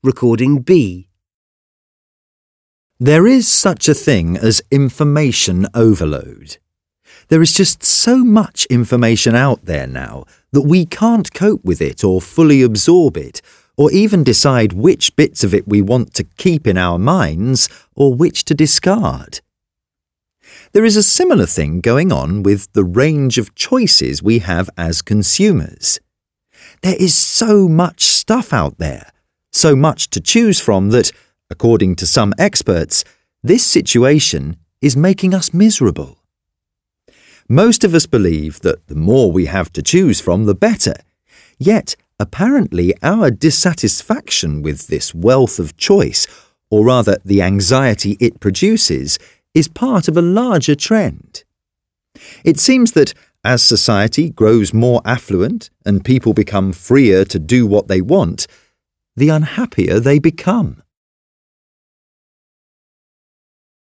Recording B. There is such a thing as information overload. There is just so much information out there now that we can't cope with it or fully absorb it, or even decide which bits of it we want to keep in our minds or which to discard. There is a similar thing going on with the range of choices we have as consumers. There is so much stuff out there, so much to choose from that, according to some experts, this situation is making us miserable. Most of us believe that the more we have to choose from, the better. Yet, apparently, our dissatisfaction with this wealth of choice, or rather the anxiety it produces, is part of a larger trend. It seems that as society grows more affluent and people become freer to do what they want, the unhappier they become.